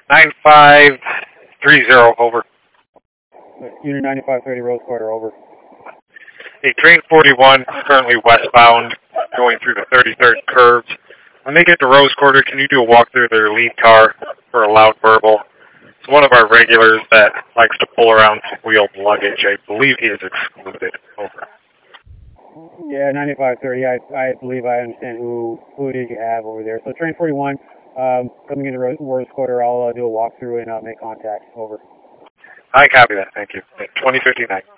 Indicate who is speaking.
Speaker 1: 9530, over.
Speaker 2: Unit 9530, Rose Quarter, over.
Speaker 1: A train 41 currently westbound, going through the 33rd curves. When they get to Rose Quarter, can you do a walkthrough of their lead car for a loud verbal? It's one of our regulars that likes to pull around some wheeled luggage. I believe he is excluded, over.
Speaker 2: Yeah, 9530, I believe I understand who it is you have over there. So train 41, coming into Rose Quarter, I'll do a walkthrough and make contact, over.
Speaker 1: I copy that, thank you. 2059.